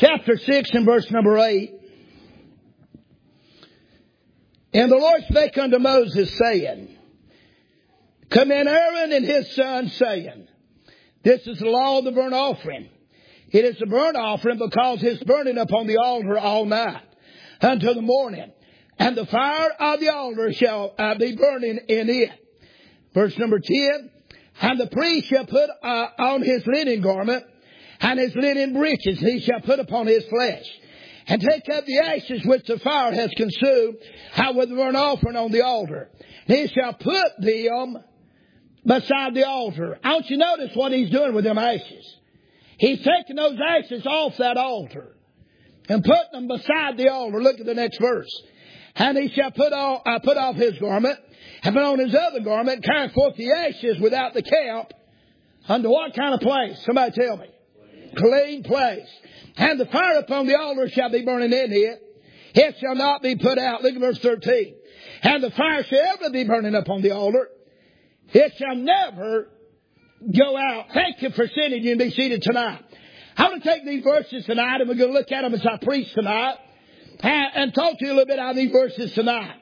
chapter 6 and verse number 8. And the Lord spake unto Moses, saying, Command Aaron and his sons, saying, This is the law of the burnt offering. It is the burnt offering because it's burning upon the altar all night until the morning. And the fire of the altar shall be burning in it. Verse number 10. And the priest shall put on his linen garment and his linen breeches. He shall put upon his flesh. And take up the ashes which the fire has consumed with the burnt offering on the altar. And he shall put them beside the altar. I want you to notice what he's doing with them ashes. He's taking those ashes off that altar and putting them beside the altar. Look at the next verse. And he shall put off his garment and put on his other garment, carry forth the ashes without the camp unto what kind of place? Somebody tell me. Clean place. And the fire upon the altar shall be burning in it. It shall not be put out. Look at verse 13. And the fire shall ever be burning upon the altar. It shall never go out. Thank you for sitting. You can be seated tonight. I want to take these verses tonight, and we're going to look at them as I preach tonight, and talk to you a little bit out of these verses tonight.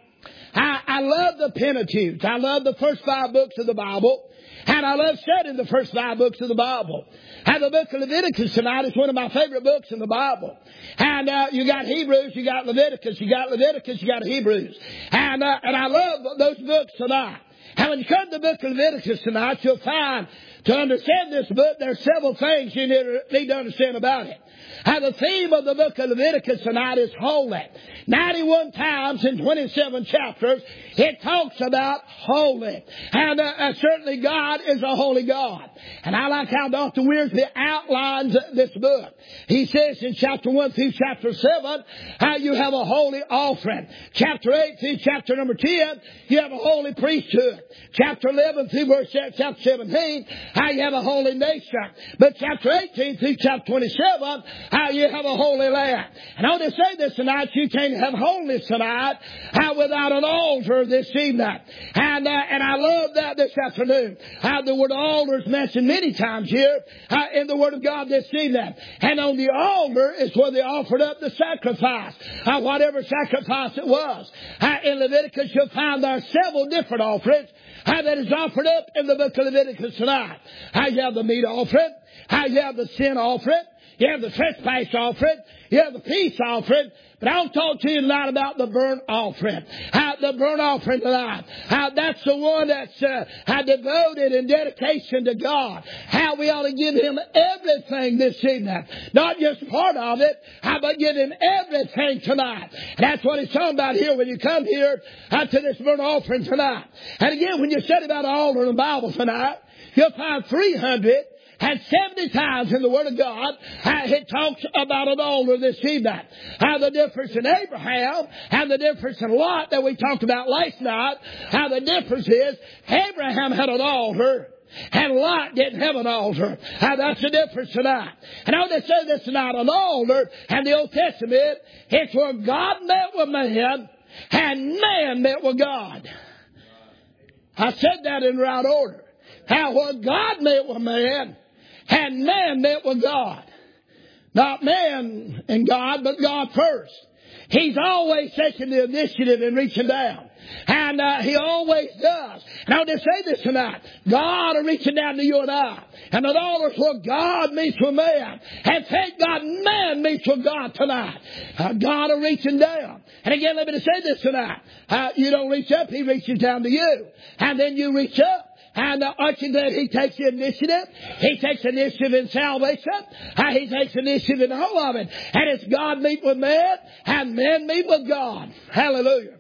I love the Pentateuch. I love the first 5 books of the Bible. And I love studying the first 5 books of the Bible. And the book of Leviticus tonight is one of my favorite books in the Bible. And you got Hebrews, you got Leviticus, you got Hebrews. And I love those books tonight. And when you come to the book of Leviticus tonight, you'll find, to understand this book, there are several things you need to understand about it. And the theme of the book of Leviticus tonight is holy. 91 times in 27 chapters, it talks about holy. And certainly God is a holy God. And I like how Dr. Wiersbe outlines this book. He says in chapter 1 through chapter 7, how you have a holy offering. Chapter 8 through chapter number 10, you have a holy priesthood. Chapter 11 through verse chapter 17, how you have a holy nation. But chapter 18 through chapter 27, how you have a holy land. And I want to say this tonight, you can't have holiness tonight without an altar this evening. And I love that this afternoon. The word altar is mentioned many times here in the Word of God this evening. And on the altar is where they offered up the sacrifice, whatever sacrifice it was. In Leviticus you'll find there are several different offerings that is offered up in the book of Leviticus tonight. You have the meat offering, you have the sin offering, you have the trespass offering, you have the peace offering. But I'll talk to you tonight about the burnt offering. The burnt offering tonight. That's the one that's devoted in dedication to God. How we ought to give Him everything this evening. Not just part of it, but give Him everything tonight. And that's what He's talking about here when you come here to this burnt offering tonight. And again, when you study about an altar in the Bible tonight, you'll find 370 times in the Word of God, it talks about an altar this evening. The difference in Abraham and the difference in Lot that we talked about last night, the difference is Abraham had an altar and Lot didn't have an altar. That's the difference tonight. And I want to say this tonight, an altar in the Old Testament, it's where God met with man and man met with God. I said that in the right order. Where God met with man and man met with God. Not man and God, but God first. He's always taking the initiative in reaching down. And He always does. And I want to say this tonight. God is reaching down to you and I. And at all is where God meets with man. And thank God man meets with God tonight. God is reaching down. And again, let me just say this tonight. You don't reach up, He reaches down to you. And then you reach up. And aren't you glad He takes the initiative? He takes initiative in salvation. He takes initiative in the whole of it. And it's God meet with man and man meet with God. Hallelujah.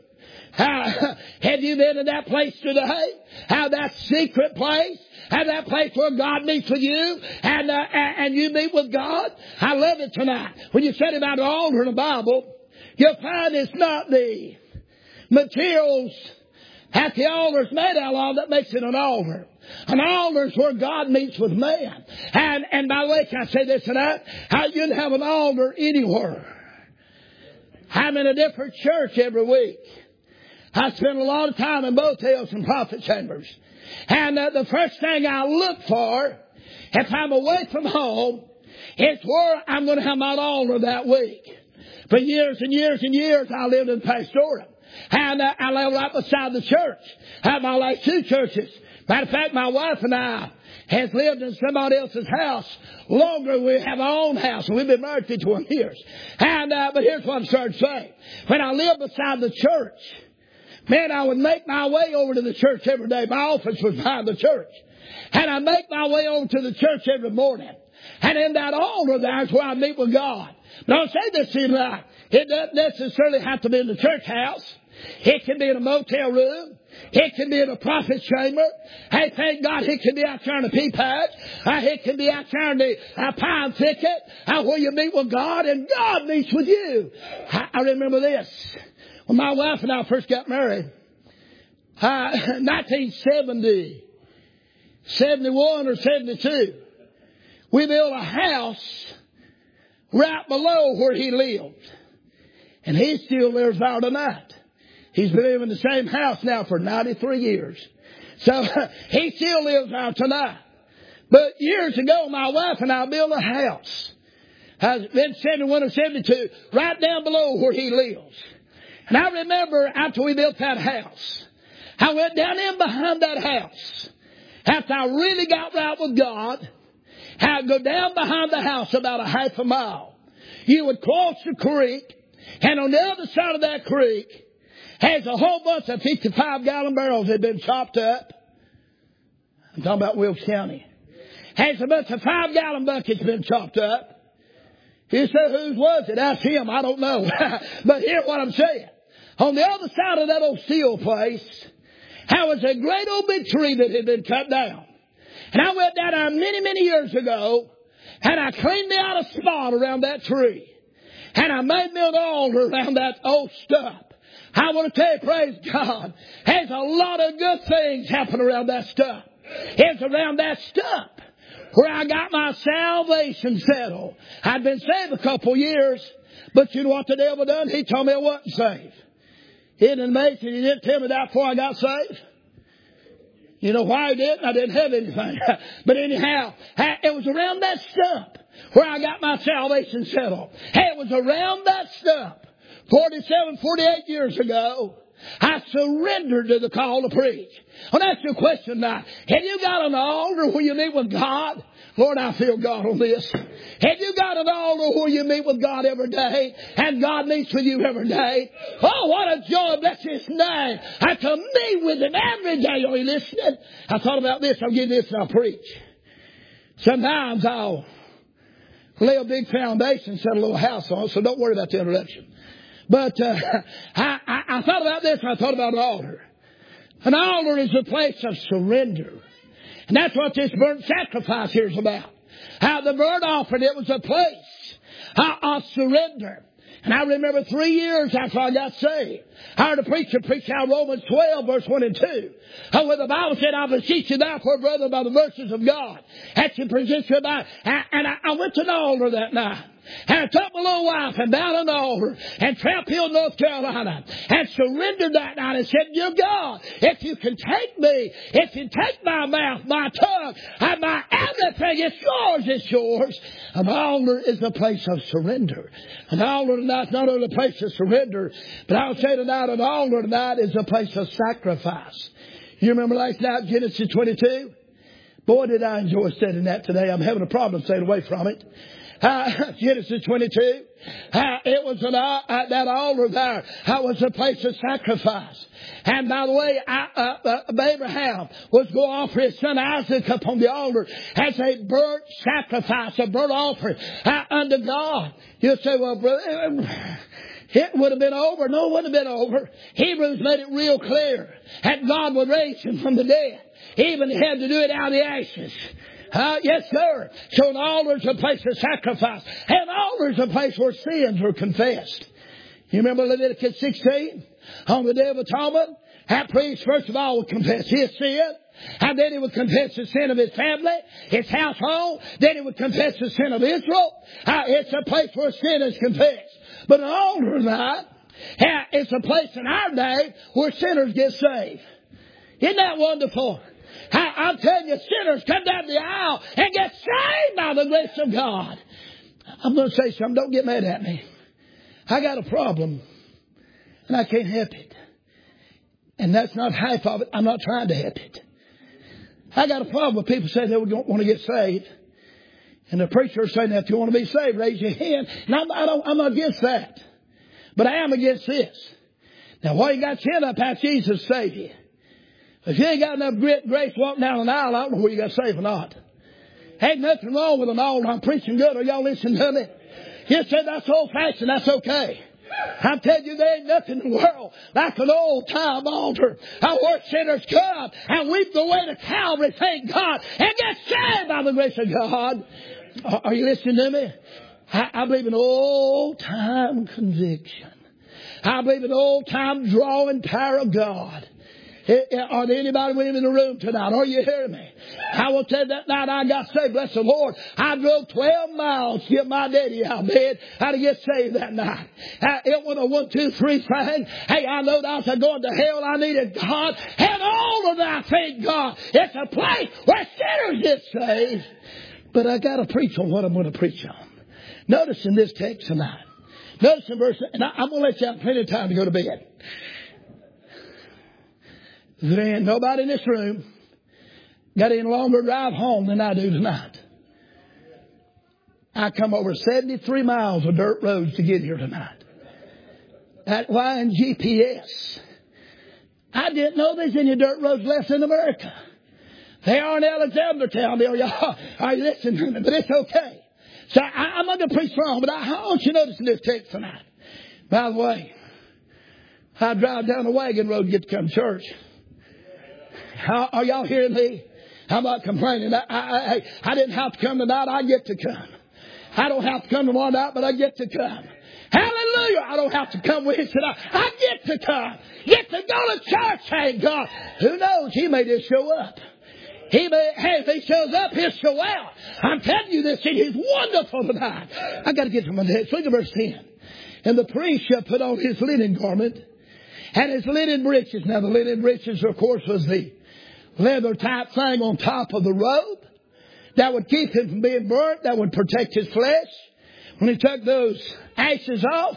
Have you been in that place today? That secret place? That place where God meets with you and you meet with God? I love it tonight. When you study about an altar in the Bible, you'll find it's not the materials at the altar is made out of that makes it an altar. An altar is where God meets with man. And by the way, can I say this tonight? You can have an altar anywhere. I'm in a different church every week. I spend a lot of time in motels and prophet chambers. And the first thing I look for, if I'm away from home, It's where I'm going to have my altar that week. For years and years and years, I lived in Pastoral. And I lived right beside the church. I had my last 2 churches. Matter of fact, my wife and I has lived in somebody else's house longer than we have our own house. And we've been married 51 years. And but here's what I'm starting to say. When I lived beside the church, man, I would make my way over to the church every day. My office was behind the church. And I'd make my way over to the church every morning. And in that altar there is where I meet with God. But I'll say this to you tonight. It doesn't necessarily have to be in the church house. It can be in a motel room. It can be in a prophet's chamber. Hey, thank God it can be out there in a pea patch. It can be out there in the pine thicket where you meet with God and God meets with you. I remember this. When my wife and I first got married, 1970, 71 or 72, we built a house right below where he lived. And he still lives there tonight. He's been living in the same house now for 93 years. So he still lives there tonight. But years ago, my wife and I built a house. Has been 71 or 72, right down below where he lives. And I remember after we built that house, I went down in behind that house. After I really got right with God, I'd go down behind the house about a half a mile. You would cross the creek, and on the other side of that creek has a whole bunch of 55-gallon barrels that had been chopped up. I'm talking about Wilkes County. Has a bunch of 5-gallon buckets been chopped up. You say, whose was it? Ask him. I don't know. But here's what I'm saying. On the other side of that old steel place, there was a great old big tree that had been cut down. And I went down there many, many years ago, and I cleaned me out a spot around that tree. And I made me an altar around that old stump. I want to tell you, praise God, there's a lot of good things happen around that stump. It's around that stump where I got my salvation settled. I'd been saved a couple years, but you know what the devil done? He told me I wasn't saved. Isn't it amazing? He didn't tell me that before I got saved. You know why he didn't? I didn't have anything. But anyhow, it was around that stump where I got my salvation settled. It was around that stump 47, 48 years ago. I surrendered to the call to preach. I'll ask you a question now. Have you got an altar where you meet with God? Lord, I feel God on this. Have you got an altar where you meet with God every day and God meets with you every day? Oh, what a joy. Bless His name. I can meet with Him every day. Are you listening? I thought about this. I'll give this and I'll preach. Sometimes I'll lay a big foundation, set a little house on it, so don't worry about the introduction. But I thought about this and I thought about an altar. An altar is a place of surrender. And that's what this burnt sacrifice here is about. How the burnt offering, it was a place of surrender. And I remember 3 years after I got saved, I heard a preacher preach out Romans 12, verse 1 and 2. Where the Bible said, I beseech you therefore, brother, by the mercies of God, that you present your body. And I went to an altar that night. And I took my little wife and bound an altar in Tramp Hill, North Carolina, and surrendered that night and said, dear God, if you can take me, if you take my mouth, my tongue, and my everything, it's yours. An altar is a place of surrender. An altar tonight is not only a place of surrender, but I'll say tonight, an altar tonight is a place of sacrifice. You remember last night, Genesis 22? Boy, did I enjoy studying that today. I'm having a problem staying away from it. Genesis 22. It was that altar there. That was a place of sacrifice. And by the way, Abraham was going to offer his son Isaac upon the altar as a burnt sacrifice, a burnt offering unto God. You'll say, well, brother, it would have been over. No, it wouldn't have been over. Hebrews made it real clear that God would raise him from the dead. Even he had to do it out of the ashes. Yes, sir. So an altar is a place of sacrifice. An altar is a place where sins were confessed. You remember Leviticus 16? On the Day of Atonement, that priest first of all would confess his sin. And then he would confess the sin of his family, his household. Then he would confess the sin of Israel. It's a place where sin is confessed. But an altar tonight, it's a place in our day where sinners get saved. Isn't that wonderful? I'm telling you, sinners come down the aisle and get saved by the grace of God. I'm going to say something. Don't get mad at me. I got a problem, and I can't help it. And that's not half of it. I'm not trying to help it. I got a problem with people saying they want to get saved. And the preacher is saying that if you want to be saved, raise your hand. And I'm not against that. But I am against this. Now, why you got your hand up after Jesus saved you? If you ain't got enough grace walking down an aisle, I don't know where you got saved or not. Ain't nothing wrong with an altar. I'm preaching good. Are y'all listening to me? You said that's old-fashioned. That's okay. I'm telling you, there ain't nothing in the world like an old-time altar. Where sinners come and weep the way to Calvary, thank God, and get saved by the grace of God. Are you listening to me? I believe in old-time conviction. I believe in old-time drawing power of God. Are there anybody with him in the room tonight? Are you hearing me? I will tell you that night I got saved. Bless the Lord. I drove 12 miles to get my daddy out of bed. How to get saved that night. It was a 1, 2, 3 thing. Hey, I know that I was going to hell. I needed God. And all of that, thank God. It's a place where sinners get saved. But I got to preach on what I'm going to preach on. Notice in this text tonight. Notice in verse, and I'm going to let you have plenty of time to go to bed. There ain't nobody in this room got any longer drive home than I do tonight. I come over 73 miles of dirt roads to get here tonight. That lying GPS. I didn't know there's any dirt roads left in America. They are in Alexandertown. Y'all are you listening to me? But it's okay. So I'm not going to preach wrong, but I want you to notice in this text tonight. By the way, I drive down the wagon road to get to come to church. Are y'all hearing me? I'm not complaining. I didn't have to come tonight. I get to come. I don't have to come tomorrow night, but I get to come. Hallelujah. I don't have to come with you tonight. I get to come. Get to go to church, thank God. Who knows? He may just show up. If he shows up, he'll show out. I'm telling you this, he's wonderful tonight. I got to get to my text. Look at verse 10. And the priest shall put on his linen garment and his linen breeches. Now the linen breeches, of course, was the leather type thing on top of the robe that would keep him from being burnt, that would protect his flesh. When he took those ashes off,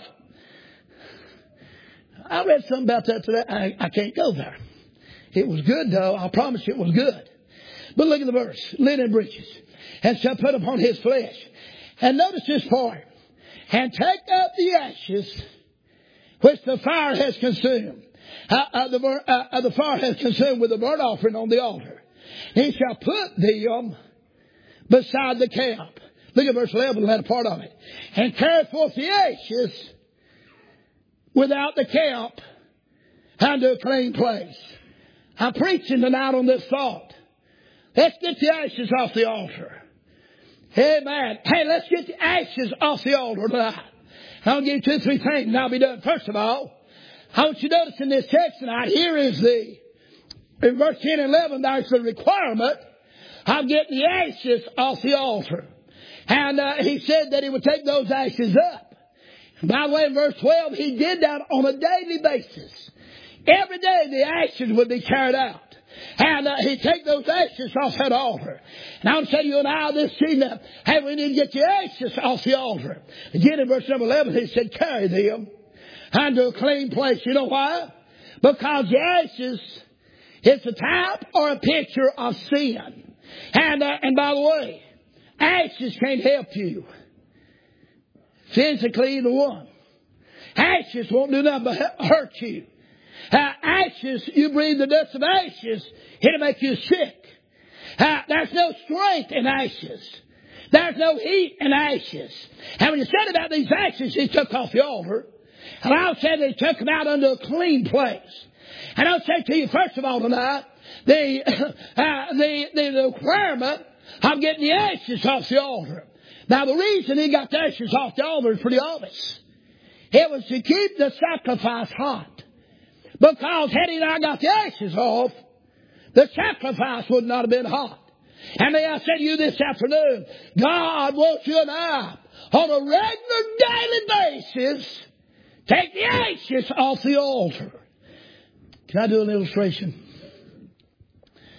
I read something about that today. I can't go there. It was good, though. I promise you it was good. But look at the verse. Linen breeches. And shall put upon his flesh. And notice this part. And take up the ashes which the fire has consumed. The fire has consumed with the burnt offering on the altar. He shall put them beside the camp. Look at verse 11, that part of it. And carry forth the ashes without the camp unto a clean place. I'm preaching tonight on this thought. Let's get the ashes off the altar. Amen. Hey, let's get the ashes off the altar tonight. I'll give you 2 or 3 things and I'll be done. First of all, I want you to notice in this text tonight, here is in verse 10 and 11, there's the requirement of getting the ashes off the altar. And he said that he would take those ashes up. And by the way, in verse 12, he did that on a daily basis. Every day the ashes would be carried out. And he'd take those ashes off that altar. And I want to say to you and I this evening, hey, we need to get the ashes off the altar. Again in verse number 11, he said, carry them unto a clean place. You know why? Because the ashes is a type or a picture of sin. And by the way, ashes can't help you physically, either one. Ashes won't do nothing but hurt you. Ashes, you breathe the dust of ashes, it'll make you sick. There's no strength in ashes. There's no heat in ashes. And when you said about these ashes, he took off the altar. And I'll say they took them out into a clean place. And I'll say to you, first of all tonight, the requirement of getting the ashes off the altar. Now the reason he got the ashes off the altar is pretty obvious. It was to keep the sacrifice hot. Because had he not got the ashes off, the sacrifice would not have been hot. And may I say to you this afternoon, God wants you and I, on a regular daily basis, take the ashes off the altar. Can I do an illustration?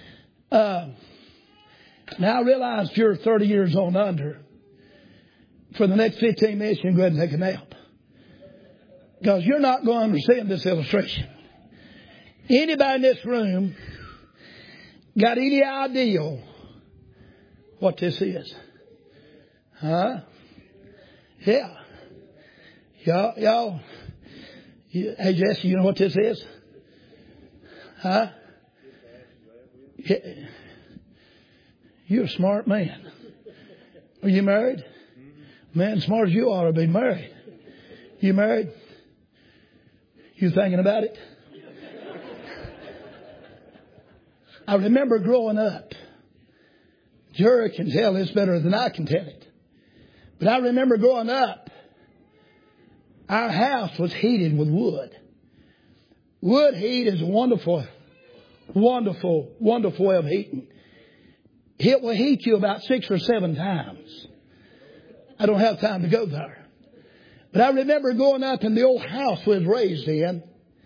Now I realize if you're 30 years on under, for the next 15 minutes, you can go ahead and take a nap. Because you're not going to understand this illustration. Anybody in this room got any idea what this is? Huh? Yeah. Y'all. Hey, Jesse, you know what this is? Huh? Yeah. You're a smart man. Are you married? Man, smart as you ought to be married. You married? You thinking about it? I remember growing up. Jerry can tell this better than I can tell it. But I remember growing up, our house was heated with wood. Wood heat is a wonderful, wonderful, wonderful way of heating. It will heat you about 6 or 7 times. I don't have time to go there. But I remember growing up in the old house we was raised in.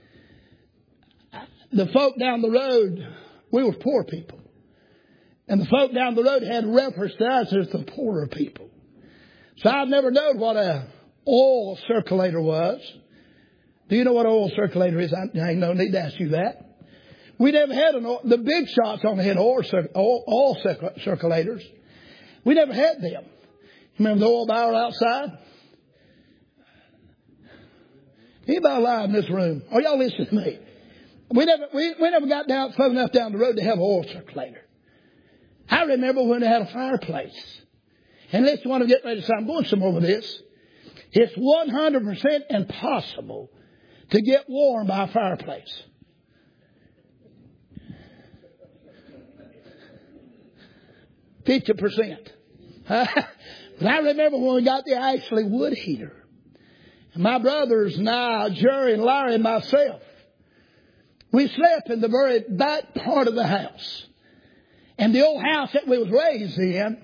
The folk down the road, we were poor people. And the folk down the road had reference to us as the poorer people. So I've never known what a oil circulator was. Do you know what an oil circulator is? I ain't no need to ask you that. We never had the big shots only had oil circulators. We never had them. Remember the oil barrel outside? Anybody alive in this room? Are y'all listening to me? We never got down far enough down the road to have an oil circulator. I remember when they had a fireplace. And let's want to get ready to say, I'm going somewhere with this. It's 100% impossible to get warm by a fireplace. %. But I remember when we got the actually wood heater. And my brothers and I, Jerry and Larry and myself, we slept in the very back part of the house. And the old house that we was raised in,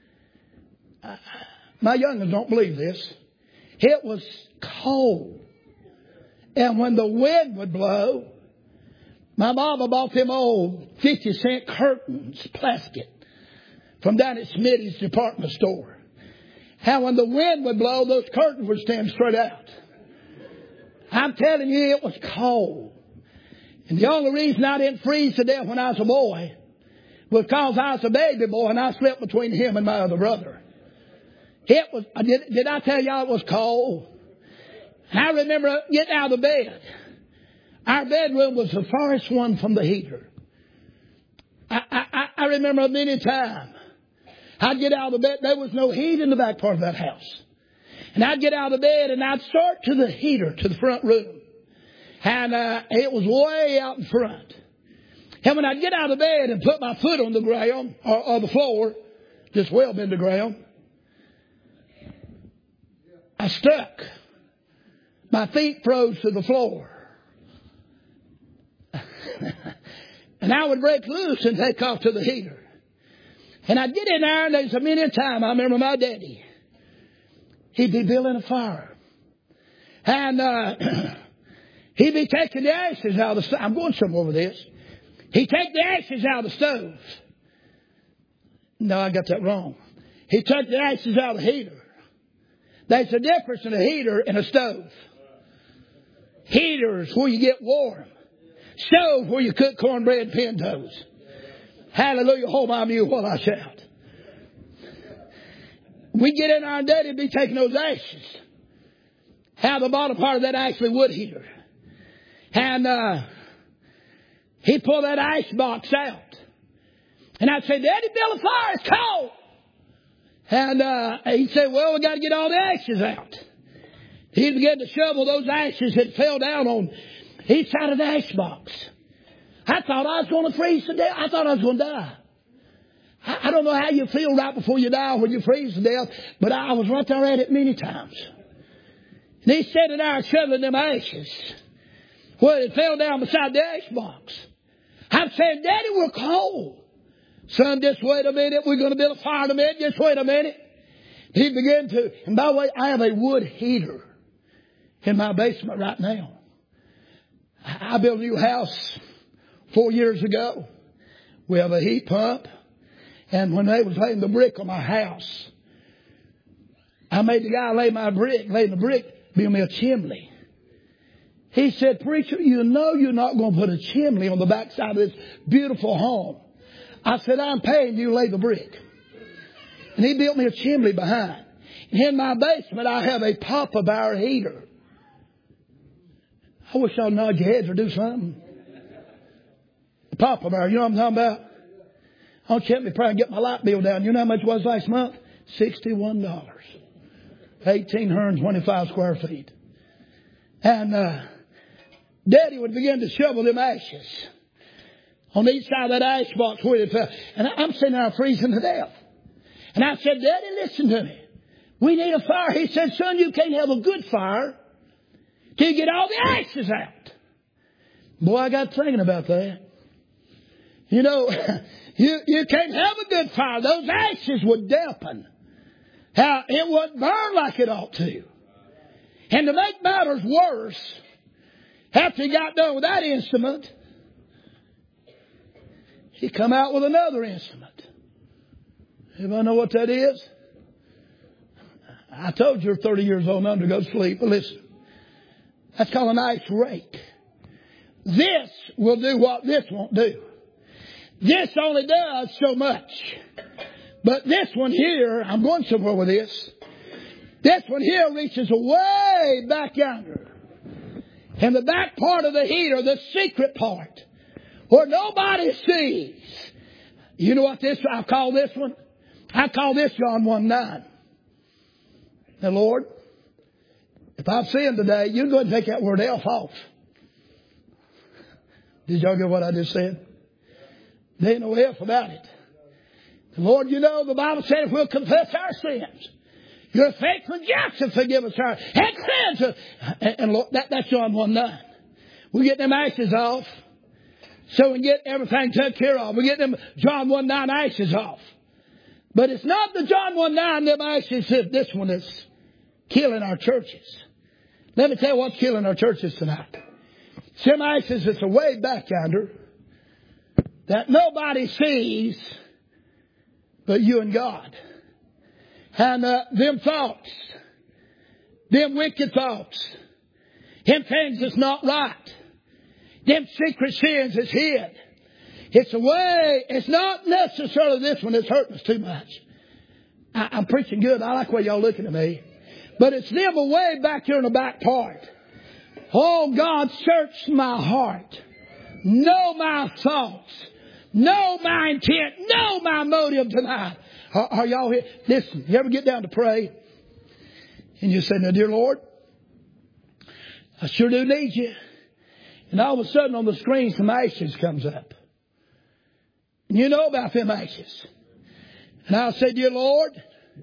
my youngins don't believe this, it was cold. And when the wind would blow, my mama bought them old 50-cent curtains, plastic, from down at Smitty's department store. How when the wind would blow, those curtains would stand straight out. I'm telling you, it was cold. And the only reason I didn't freeze to death when I was a boy was because I was a baby boy and I slept between him and my other brother. It was, did I tell y'all it was cold? And I remember getting out of the bed. Our bedroom was the farthest one from the heater. I remember many times I'd get out of the bed. There was no heat in the back part of that house. And I'd get out of the bed and I'd start to the heater, to the front room. And it was way out in front. And when I'd get out of the bed and put my foot on the ground, or the floor, just well been the ground, I stuck. My feet froze to the floor. And I would break loose and take off to the heater. And I'd get in there, and there's a many a time I remember my daddy. He'd be building a fire. And he'd be taking the ashes out of the stove. I'm going somewhere with this. He'd take the ashes out of the stove. No, I got that wrong. He took the ashes out of the heater. There's a difference in a heater and a stove. Heaters where you get warm. Stove where you cook cornbread and pintos. Hallelujah. Hold my mule while I shout. We get in our and Daddy'd be taking those ashes out of the bottom part of that actually wood heater. And he'd pull that ice box out. And I'd say, Daddy, build a fire. It's cold. And he'd say, well, we got to get all the ashes out. He'd begin to shovel those ashes that fell down on each side of the ash box. I thought I was going to freeze to death. I thought I was going to die. I don't know how you feel right before you die when you freeze to death, but I was right there at it many times. And he's sitting there shoveling them ashes. Well, it fell down beside the ash box. I'm saying, Daddy, we're cold. Son, just wait a minute. We're going to build a fire in a minute. Just wait a minute. He began to, and by the way, I have a wood heater in my basement right now. I built a new house 4 years ago. We have a heat pump. And when they was laying the brick on my house, I made the guy lay my brick, build me a chimney. He said, preacher, you know you're not going to put a chimney on the backside of this beautiful home. I said, I'm paying you to lay the brick. And he built me a chimney behind. And in my basement, I have a Papa Bear heater. I wish I'd nod your heads or do something. The Papa Bear, you know what I'm talking about? I'll check me, probably get my light bill down. You know how much it was last month? $61. 1,825 square feet. And Daddy would begin to shovel them ashes on each side of that ash box where it fell. And I'm sitting there freezing to death. And I said, Daddy, listen to me. We need a fire. He said, son, you can't have a good fire till you get all the ashes out. Boy, I got thinking about that. You know, you can't have a good fire. Those ashes would dampen. How it wouldn't burn like it ought to. And to make matters worse, after he got done with that instrument, he come out with another instrument. Anybody know what that is? I told you you're 30 years old and under, go to sleep. But listen, that's called an ice rake. This will do what this won't do. This only does so much. But this one here, I'm going somewhere with this. This one here reaches way back yonder. And the back part of the heater, the secret part, where nobody sees. You know what I call this one? I call this John 1:9. Now, Lord, if I'm sin today, you go ahead and take that word elf off. Did y'all get what I just said? There ain't no elf about it. Lord, you know, the Bible said if we'll confess our sins, you're faithful and just to forgive us our and cleanse us. And Lord, that's John 1:9. We get them ashes off so we can get everything took care of. We get them John 1:9 ashes off. But it's not the John 1:9, them ashes, this one is killing our churches. Let me tell you what's killing our churches tonight. Some ashes that's way back yonder that nobody sees but you and God. And them thoughts, them wicked thoughts, them things that's not right, them secret sins that's hid. It's a way, it's not necessarily this one that's hurting us too much. I'm preaching good. I like the way y'all looking at me. But it's them way back here in the back part. Oh, God, search my heart. Know my thoughts. Know my intent. Know my motive tonight. Are y'all here? Listen, you ever get down to pray? And you say, now, dear Lord, I sure do need you. And all of a sudden on the screen some ashes comes up. And you know about them ashes. And I'll say, dear Lord,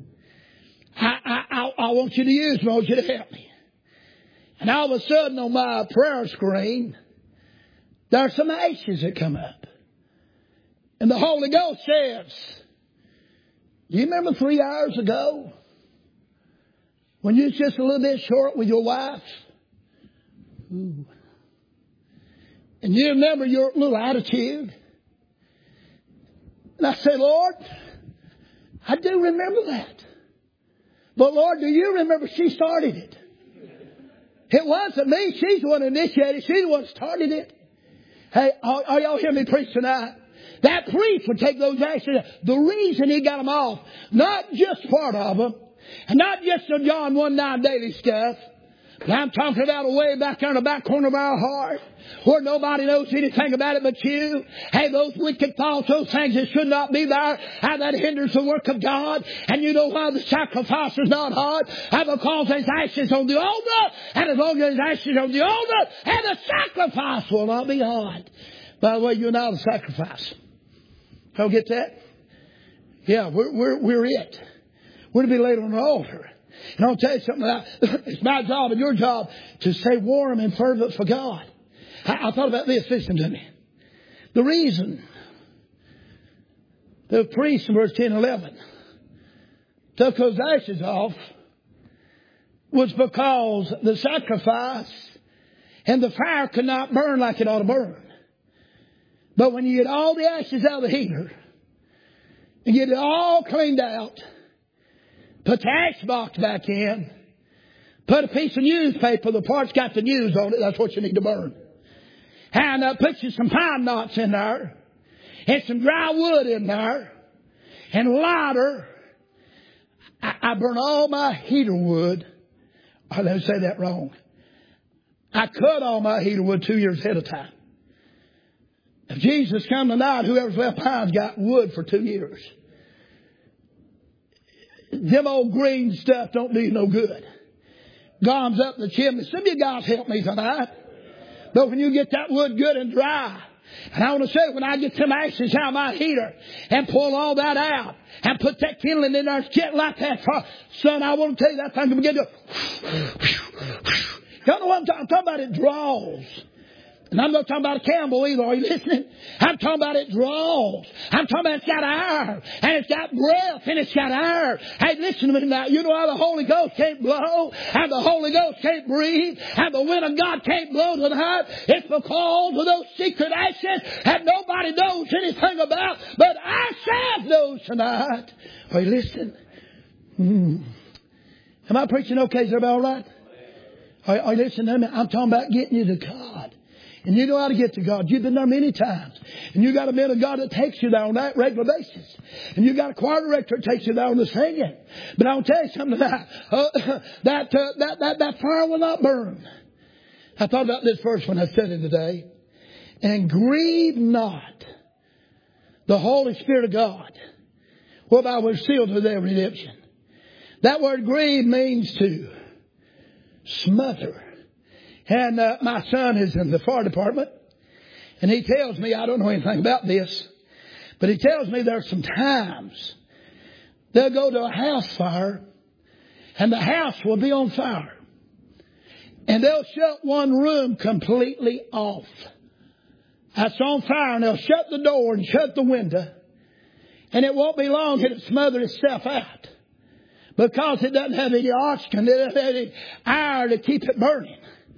I want you to use me. I want you to help me. And all of a sudden on my prayer screen, there's some ashes that come up. And the Holy Ghost says, do you remember 3 hours ago when you was just a little bit short with your wife? Ooh. And you remember your little attitude? And I say, Lord, I do remember that. But Lord, do you remember she started it? It wasn't me. She's the one who initiated. She's the one who started it. Hey, are y'all hearing me preach tonight? That priest would take those ashes. The reason he got them off, not just part of them, and not just the John 1:9 daily stuff, but I'm talking about a way back there in the back corner of our heart, where nobody knows anything about it but you. Hey, those wicked thoughts, those things that should not be there, how that hinders the work of God. And you know why the sacrifice is not hard? Because there's ashes on the altar, and as long as there's ashes on the altar, and the sacrifice will not be hard. By the way, you're not a sacrifice. Y'all get that? Yeah, we're it. We're to be laid on the altar. And I'll tell you something. It's my job and your job to stay warm and fervent for God. I thought about this. Listen to me. The reason the priest in verse 10 and 11 took those ashes off was because the sacrifice and the fire could not burn like it ought to burn. But when you get all the ashes out of the heater and get it all cleaned out, Put the ash box back in. Put a piece of newspaper, the part's got the news on it, that's what you need to burn. And put you some pine knots in there. And some dry wood in there. And lighter. I burn all my heater wood. Oh, let me say that wrong. I cut all my heater wood 2 years ahead of time. If Jesus come tonight, whoever's left behind's got wood for 2 years. Them old green stuff don't do you no good. Gums up the chimney. Some of you guys help me tonight. But when you get that wood good and dry, and I want to say, when I get some ashes out of my heater and pull all that out and put that kindling in there and get like that, son, I want to tell you that thing can begin to. Y'all know what I'm talking about? It draws. And I'm not talking about a Campbell either. Are you listening? I'm talking about it draws. I'm talking about it's got air. And it's got breath. And it's got air. Hey, listen to me now. You know how the Holy Ghost can't blow? And the Holy Ghost can't breathe? And the wind of God can't blow tonight? It's because of those secret ashes that nobody knows anything about. But ourselves knows tonight. Are you listening? Am I preaching okay? Is everybody all right? Are you listening to me? I'm talking about getting you to God. And you know how to get to God. You've been there many times. And you got a man of God that takes you there on that regular basis. And you got a choir director that takes you there on the singing. But I'll tell you something tonight. That fire will not burn. I thought about this verse when I said it today. And grieve not the Holy Spirit of God, whereby we're sealed to their redemption. That word grieve means to smother. And my son is in the fire department. And he tells me, I don't know anything about this, but he tells me there's some times they'll go to a house fire and the house will be on fire. And they'll shut one room completely off. That's on fire, and they'll shut the door and shut the window. And it won't be long till it smother itself out. Because it doesn't have any oxygen, it doesn't have any air to keep it burning.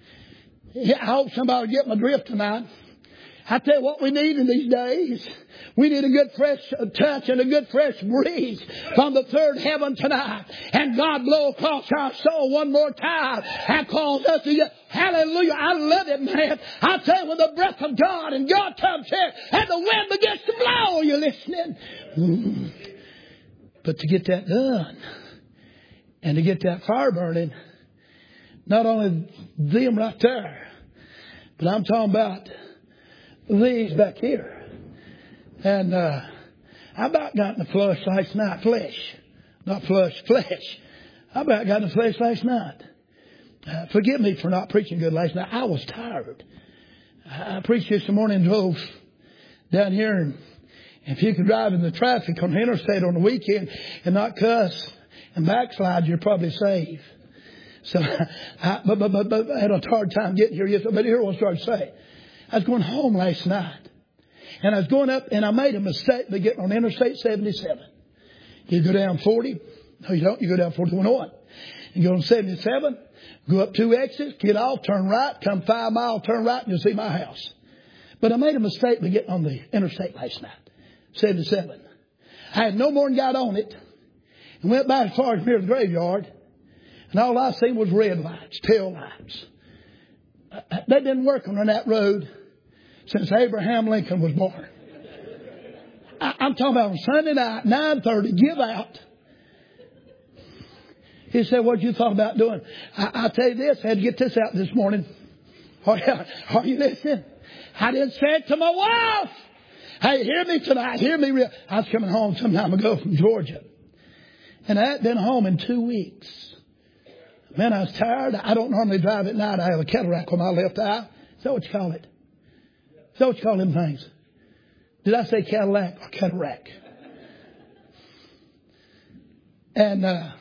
I hope somebody will get my drift tonight. I tell you what we need in these days. We need a good fresh touch and a good fresh breeze from the third heaven tonight. And God blow across our soul one more time and cause us to get, hallelujah, I love it, man. I tell you, when the breath of God and God comes here and the wind begins to blow, are you listening? But to get that done and to get that fire burning, not only them right there, but I'm talking about these back here. And I about got in the flesh last night. Not flesh. I about got in the flesh last night. Forgive me for not preaching good last night. I was tired. I preached this morning, drove down here. And if you could drive in the traffic on the interstate on the weekend and not cuss and backslide, you're probably saved. So, but I had a hard time getting here yesterday. But here's what I started to say. I was going home last night. And I was going up, and I made a mistake by getting on Interstate 77. You go down 40. No, you don't. You go down 4101. You go on 77, go up 2 exits, get off, turn right, come 5 miles, turn right, and you'll see my house. But I made a mistake by getting on the interstate last night, 77. I had no more than got on it, and went by as far as near the graveyard. And all I seen was red lights, tail lights. They've been working on that road since Abraham Lincoln was born. I'm talking about on Sunday night, 9:30, give out. He said, what'd you thought about doing? I'll tell you this, I had to get this out this morning. Are you listening? I didn't say it to my wife. Hey, hear me tonight, hear me real. I was coming home some time ago from Georgia. And I hadn't been home in 2 weeks. Man, I was tired. I don't normally drive at night. I have a cataract on my left eye. Is that what you call it? Is that what you call them things? Did I say Cadillac or cataract? And I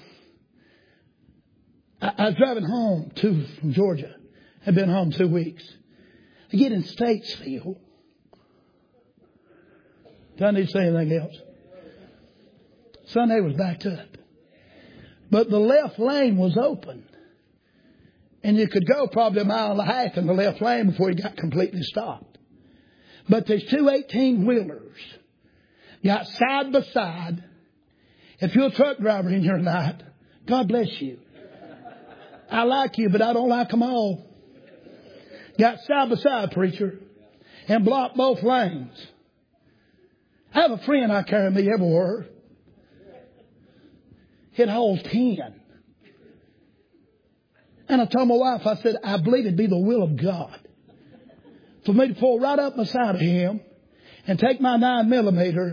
was driving home from Georgia. I'd been home 2 weeks. I get in Statesville. Do I need to say anything else? Sunday was backed up. But the left lane was open. And you could go probably 1.5 miles in the left lane before you got completely stopped. But there's 2 18-wheelers got side by side. If you're a truck driver in here tonight, God bless you. I like you, but I don't like them all. Got side by side, preacher, and block both lanes. I have a friend I carry me everywhere. Hit hole 10. And I told my wife, I said, I believe it'd be the will of God for me to pull right up beside of him and take my 9mm,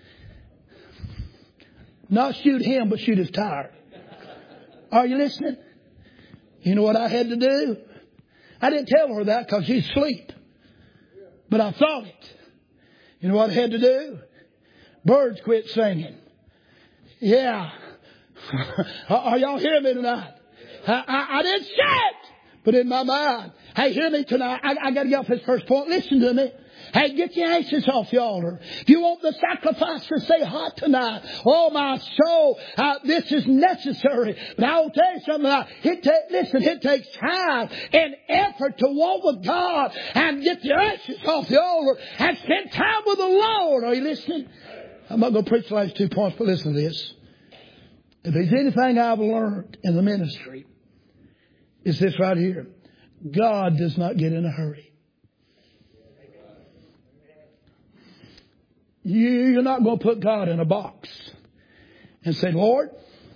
not shoot him, but shoot his tire. Are you listening? You know what I had to do? I didn't tell her that because she's asleep. But I thought it. You know what I had to do? Birds quit singing. Yeah. Are y'all hearing me tonight? I didn't say it, but in my mind. Hey, hear me tonight. I got to get off this first point. Listen to me. Hey, get your ashes off the altar. If you want the sacrifice to stay hot tonight, oh my soul, this is necessary. But I will tell you something. It takes time and effort to walk with God and get the ashes off the altar and spend time with the Lord. Are you listening? I'm not going to preach the last 2 points, but listen to this. If there's anything I've learned in the ministry, it's this right here. God does not get in a hurry. You're not going to put God in a box and say, Lord,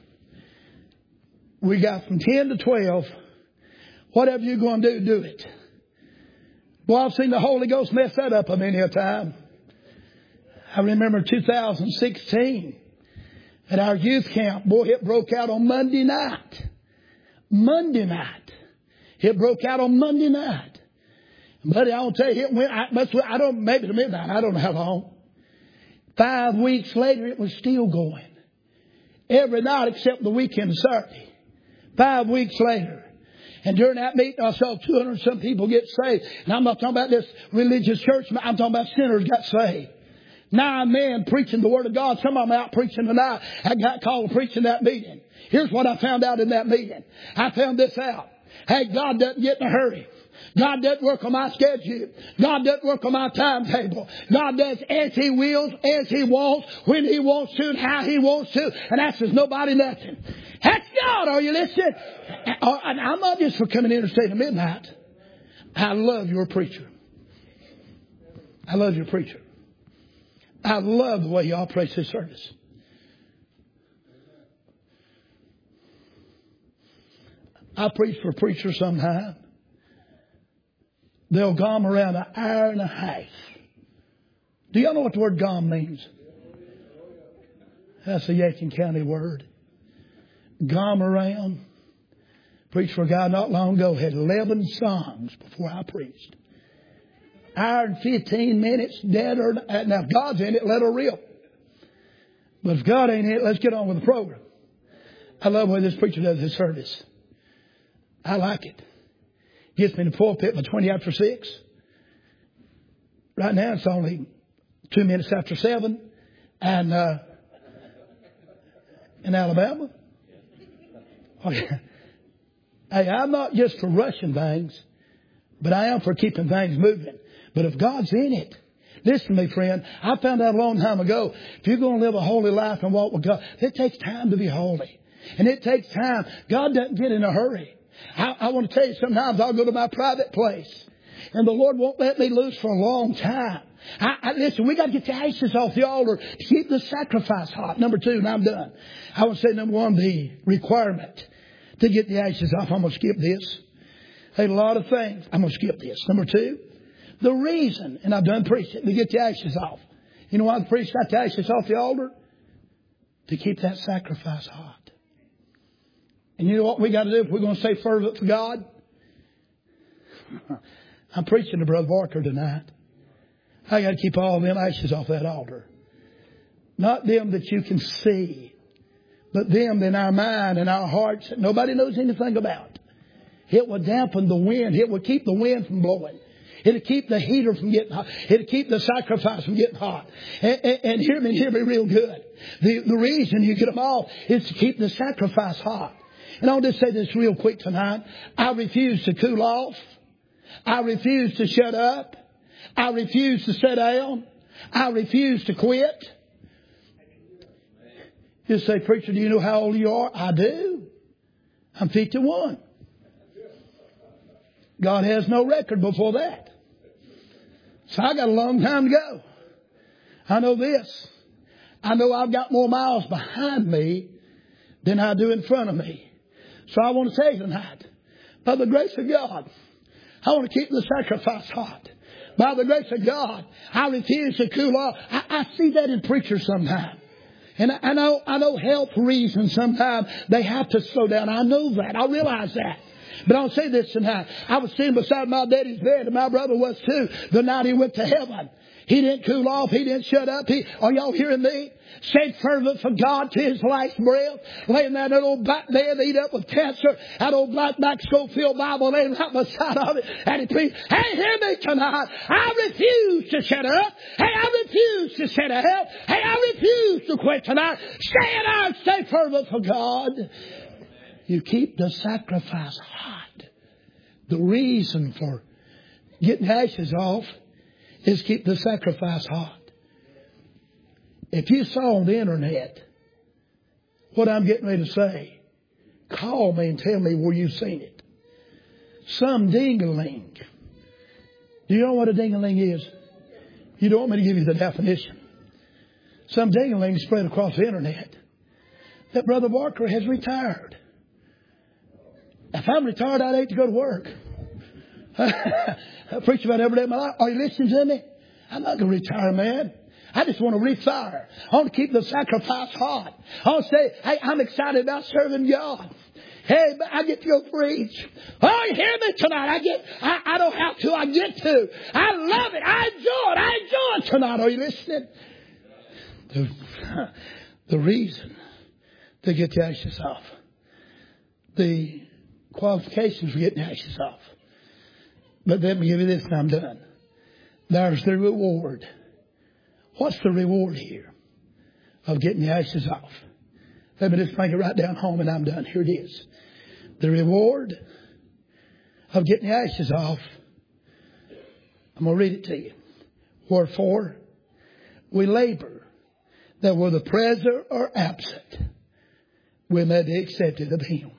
we got from 10 to 12. Whatever you're going to do it. Well, I've seen the Holy Ghost mess that up a many a time. I remember 2016 at our youth camp. Boy, it broke out on Monday night. Monday night. It broke out on Monday night. Buddy, I'll tell you, it went, maybe to midnight. I don't know how long. 5 weeks later, it was still going. Every night except the weekend Saturday. 5 weeks later. And during that meeting, I saw 200 some people get saved. And I'm not talking about this religious church. I'm talking about sinners got saved. 9 men preaching the Word of God. Some of them out preaching tonight. I got called to preach in that meeting. Here's what I found out in that meeting. I found this out. Hey, God doesn't get in a hurry. God doesn't work on my schedule. God doesn't work on my timetable. God does as He wills, as He wants, when He wants to, and how He wants to. And that says nobody nothing. That's God. Are you listening? And I'm not just for coming in and staying at midnight. I love your preacher. I love your preacher. I love the way y'all preach this service. I preach for preachers sometime. They'll gom around an hour and a half. Do y'all know what the word gom means? That's a Yakin County word. Gom around. Preached for a guy not long ago. Had 11 songs before I preached. Hour and 15 minutes. Dead or now if God's in it, let her rip. But if God ain't in it, let's get on with the program. I love the way this preacher does his service. I like it. Gets me in the pulpit by 20 after 6. Right now it's only 2 minutes after 7. And in Alabama. Oh, yeah. Hey, I'm not just for rushing things, but I am for keeping things moving. But if God's in it, listen to me, friend. I found out a long time ago, if you're going to live a holy life and walk with God, it takes time to be holy. And it takes time. God doesn't get in a hurry. I want to tell you, sometimes I'll go to my private place and the Lord won't let me loose for a long time. Listen, we got to get the ashes off the altar to keep the sacrifice hot. Number 2, and I'm done. I would say number 1, the requirement to get the ashes off. I'm going to skip this. Hey, a lot of things. I'm going to skip this. Number 2, the reason, and I've done preaching, to get the ashes off. You know why the priest got the ashes off the altar? To keep that sacrifice hot. And you know what we got to do if we're going to stay fervent for God? I'm preaching to Brother Barker tonight. I got to keep all them ashes off that altar. Not them that you can see, but them in our mind and our hearts that nobody knows anything about. It will dampen the wind. It will keep the wind from blowing. It'll keep the heater from getting hot. It'll keep the sacrifice from getting hot. And hear me real good. The reason you get them off is to keep the sacrifice hot. And I'll just say this real quick tonight. I refuse to cool off. I refuse to shut up. I refuse to sit down. I refuse to quit. You say, preacher, do you know how old you are? I do. I'm 51. God has no record before that. So I got a long time to go. I know this. I know I've got more miles behind me than I do in front of me. So I want to tell you tonight, by the grace of God, I want to keep the sacrifice hot. By the grace of God, I refuse to cool off. I see that in preachers sometimes. And I know health reasons sometimes they have to slow down. I know that. I realize that. But I'll say this tonight. I was sitting beside my daddy's bed, and my brother was too, the night he went to heaven. He didn't cool off. He didn't shut up. Are y'all hearing me? Stayed fervent for God to his last breath. Laying there in that old back bed, eat up with cancer. That old black Schofield Bible laying right beside of it. And he preached, hey, hear me tonight. I refuse to shut up. Hey, I refuse to sit up. Hey, I refuse to quit tonight. Stay in out. Stay fervent for God. You keep the sacrifice hot. The reason for getting ashes off is keep the sacrifice hot. If you saw on the internet what I'm getting ready to say, call me and tell me where you've seen it. Some ding-a-ling. Do you know what a ding-a-ling is? You don't want me to give you the definition. Some ding-a-ling spread across the internet that Brother Barker has retired. If I'm retired, I'd hate to go to work. I preach about every day of my life. Are you listening to me? I'm not going to retire, man. I just want to refire. I want to keep the sacrifice hot. I want to say, hey, I'm excited about serving God. Hey, I get to go preach. Oh, you hear me tonight? I don't have to. I get to. I love it. I enjoy it tonight. Are you listening? The reason to get the ashes off. The qualifications for getting the ashes off. But let me give you this and I'm done. There's the reward. What's the reward here of getting the ashes off? Let me just bring it right down home and I'm done. Here it is. The reward of getting the ashes off. I'm going to read it to you. Wherefore, we labor that whether present or absent, we may be accepted of Him.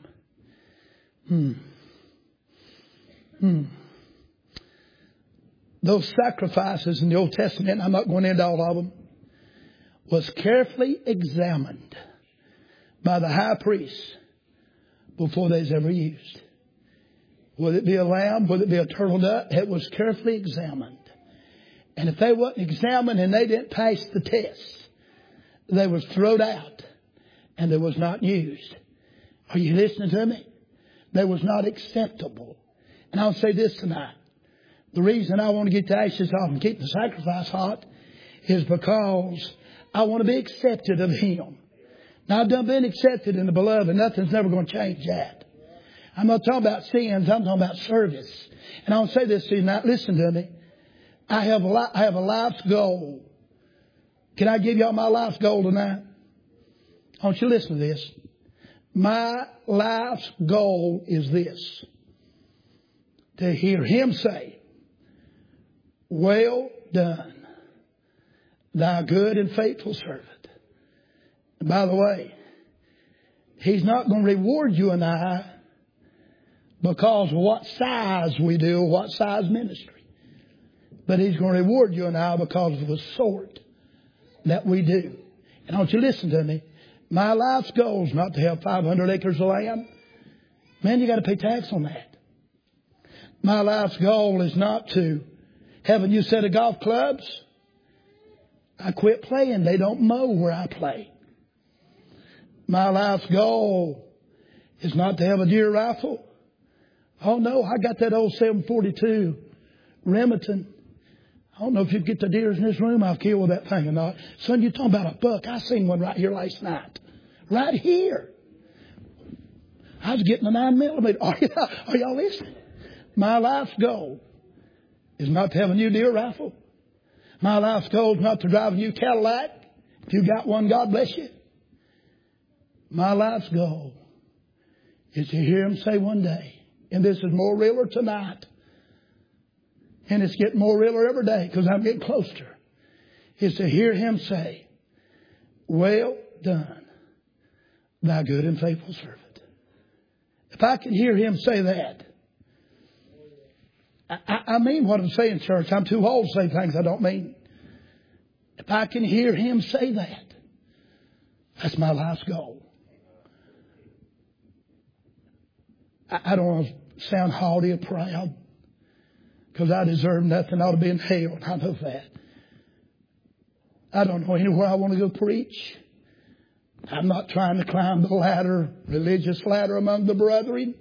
Those sacrifices in the Old Testament, I'm not going into all of them, was carefully examined by the high priest before they was ever used. Whether it be a lamb, whether it be a turtle dove, it was carefully examined. And if they wasn't examined and they didn't pass the test, they was thrown out and they was not used. Are you listening to me? They was not acceptable. And I'll say this tonight. The reason I want to get the ashes off and keep the sacrifice hot is because I want to be accepted of Him. Now, I've done been accepted in the beloved, and nothing's never going to change that. I'm not talking about sins. I'm talking about service. And I'll say this to you tonight. Listen to me. I have a life's goal. Can I give y'all my life's goal tonight? I want you to listen to this. My life's goal is this. To hear Him say, well done, thy good and faithful servant. And by the way, He's not going to reward you and I because of what size we do, what size ministry. But He's going to reward you and I because of the sort that we do. And I want you to listen to me. My life's goal is not to have 500 acres of land. Man, you got to pay tax on that. My life's goal is not to have a new set of golf clubs. I quit playing. They don't mow where I play. My life's goal is not to have a deer rifle. Oh no, I got that old 742 Remington. I don't know if you get the deers in this room I've killed with that thing or not. Son, you're talking about a buck. I seen one right here last night. Right here. I was getting a 9mm. Are y'all listening? My life's goal is not to have a new deer rifle. My life's goal is not to drive a new Cadillac. If you got one, God bless you. My life's goal is to hear Him say one day, and this is more realer tonight, and it's getting more realer every day because I'm getting closer, is to hear Him say, well done, thy good and faithful servant. If I can hear him say that, I mean what I'm saying, church. I'm too old to say things I don't mean. If I can hear him say that, that's my life's goal. I don't want to sound haughty or proud, because I deserve nothing. I ought to be in hell. I know that. I don't know anywhere I want to go preach. I'm not trying to climb the ladder, religious ladder among the brethren.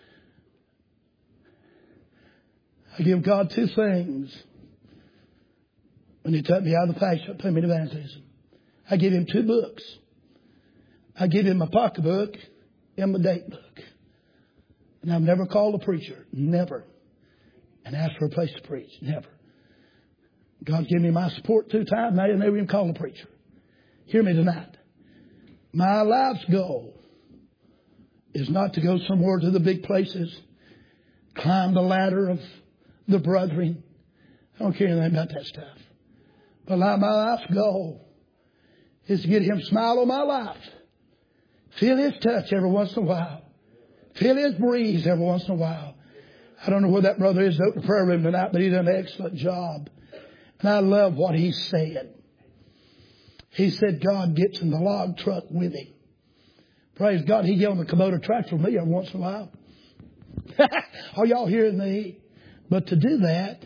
I give God two things when He took me out of the passion, put me in evangelism. I give Him two books. I give Him my pocketbook and my date book. And I've never called a preacher, never, and asked for a place to preach, never. God gave me my support 2 times, and I didn't ever even call a preacher. Hear me tonight. My life's goal is not to go somewhere to the big places, climb the ladder of the brethren. I don't care anything about that stuff. But my life's goal is to get Him smile on my life. Feel His touch every once in a while. Feel His breeze every once in a while. I don't know where that brother is at the prayer room tonight, but he done an excellent job. And I love what he said. He said God gets in the log truck with him. Praise God. He get on the Kubota tractor with me every once in a while. Are y'all hearing me? But to do that,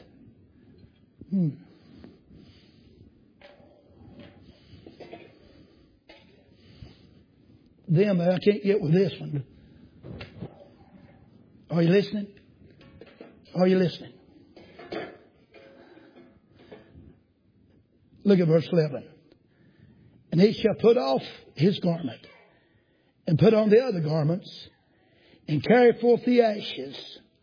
them I can't get with this one. Are you listening? Are you listening? Look at verse 11. And he shall put off his garment and put on the other garments and carry forth the ashes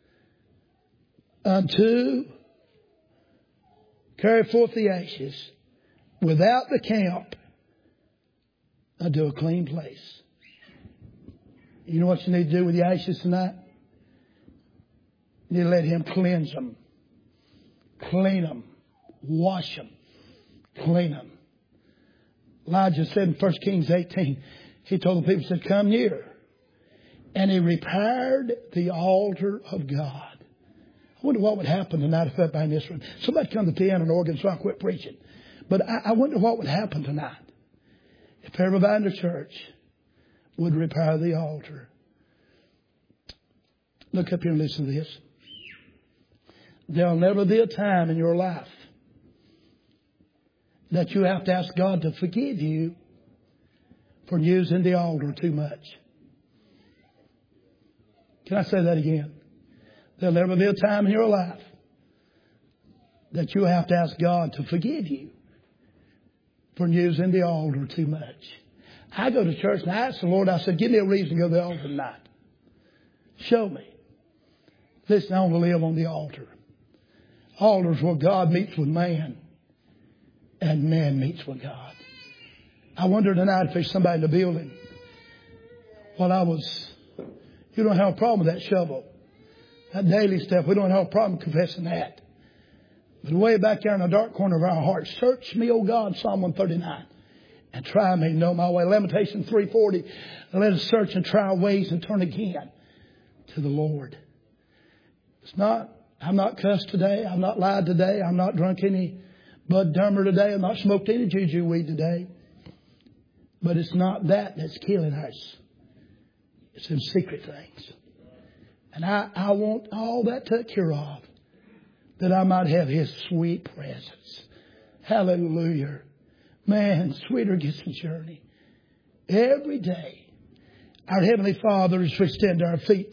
without the camp unto a clean place. You know what you need to do with the ashes tonight? You need to let Him cleanse them. Clean them. Wash them. Clean them. Elijah said in 1 Kings 18, he told the people, he said, come near. And he repaired the altar of God. I wonder what would happen tonight if everybody in this room, somebody come to the piano and organ so I quit preaching. But I wonder what would happen tonight if everybody in the church would repair the altar. Look up here and listen to this. There'll never be a time in your life that you have to ask God to forgive you for using the altar too much. Can I say that again? There'll never be a time in your life that you have to ask God to forgive you for using the altar too much. I go to church and I ask the Lord, I said, give me a reason to go to the altar tonight. Show me. Listen, I want to live on the altar. Altar's where God meets with man and man meets with God. I wonder tonight if there's somebody in the building. You don't have a problem with that shovel. That daily stuff, we don't have a problem confessing that. But way back there in the dark corner of our heart, search me, O God, Psalm 139, and try me, know my way. Lamentations 3:40, let us search and try our ways and turn again to the Lord. I'm not cussed today. I'm not lied today. I'm not drunk any Bud Dummer today. I'm not smoked any juju weed today. But it's not that that's killing us. It's them secret things. And I want all that took care of, that I might have His sweet presence. Hallelujah. Man, sweeter gets the journey. Every day, our Heavenly Father, as we stand to our feet